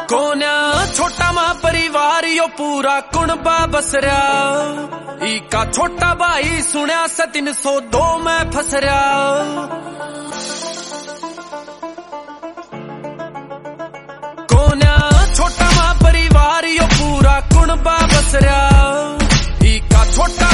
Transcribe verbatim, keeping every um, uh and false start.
कोन्या छोटा मा परिवार यो पूरा कुणबा बसरा, इका छोटा भाई सुनया से तीन सौ दो में फसरा। कोन्या छोटा मा परिवार यो पूरा कुणबा बसरा, इका छोटा